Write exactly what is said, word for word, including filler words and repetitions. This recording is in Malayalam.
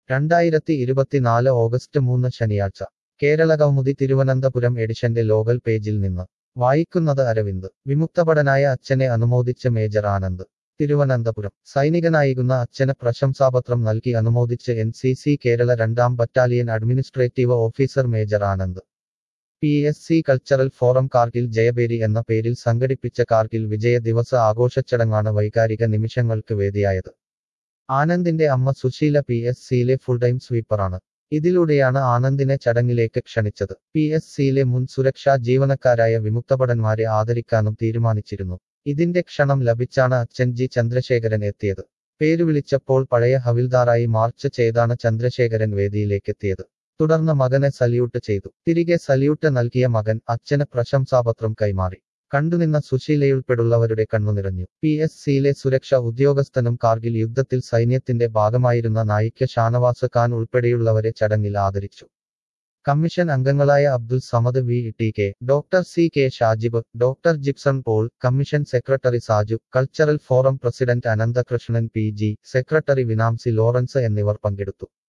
രണ്ടായിരത്തി ഇരുപത്തിനാല് ഓഗസ്റ്റ് മൂന്ന് ശനിയാഴ്ച കേരള കൗമുദി തിരുവനന്തപുരം എഡിഷന്റെ ലോകൽ പേജിൽ നിന്ന് വായിക്കുന്നത് അരവിന്ദ് വിമുക്തഭടനായ അച്ഛനെ അനുമോദിച്ച് മേജർ ആനന്ദ് തിരുവനന്തപുരം സൈനികനായിരുന്ന അച്ഛന് പ്രശംസാപത്രം നൽകി അനുമോദിച്ച് എൻ സി സി കേരള രണ്ടാം battalion administrative officer major Anand P S C cultural forum Kargil Jayabheri എന്ന പേരിൽ സംഘടിപ്പിച്ച കാർഗിൽ വിജയ ദിവസ ആഘോഷച്ചടങ്ങാണ് വൈകാരിക നിമിഷങ്ങൾക്ക് വേദിയായത്. ആനന്ദിന്റെ അമ്മ സുശീല പി എസ് സിയിലെ ഫുൾ ടൈം സ്വീപ്പറാണ്. ഇതിലൂടെയാണ് ആനന്ദിനെ ചടങ്ങിലേക്ക് ക്ഷണിച്ചത്. പി എസ് സിയിലെ മുൻ സുരക്ഷാ ജീവനക്കാരായ വിമുക്തഭടന്മാരെ ആദരിക്കാനും തീരുമാനിച്ചിരുന്നു. ഇതിന്റെ ക്ഷണം ലഭിച്ചാണ് അച്ഛൻ ജി ചന്ദ്രശേഖരൻ എത്തിയത്. പേരുവിളിച്ചപ്പോൾ പഴയ ഹവിൽദാറായി മാർച്ച് ചെയ്താണ് ചന്ദ്രശേഖരൻ വേദിയിലേക്കെത്തിയത്. തുടർന്ന് മകനെ സല്യൂട്ട് ചെയ്തു. തിരികെ സല്യൂട്ട് നൽകിയ മകൻ അച്ഛന് പ്രശംസാപത്രം കൈമാറി. കണ്ടുനിന്ന സുശീലയുൾപ്പെടെയുള്ളവരുടെ കണ്ണുനിറഞ്ഞു. പി എസ് സിയിലെ സുരക്ഷാ ഉദ്യോഗസ്ഥനും കാർഗിൽ യുദ്ധത്തിൽ സൈന്യത്തിന്റെ ഭാഗമായിരുന്ന നായിക് ഷാനവാസ് ഖാൻ ഉൾപ്പെടെയുള്ളവരെ ചടങ്ങിൽ ആദരിച്ചു. കമ്മീഷൻ അംഗങ്ങളായ Abdul Samad V T K, doctor C K Shajib, doctor Jipson Paul, commission secretary Saju, cultural forum president Ananthakrishnan P G, secretary Vinamsi Lawrence എന്നിവർ പങ്കെടുത്തു.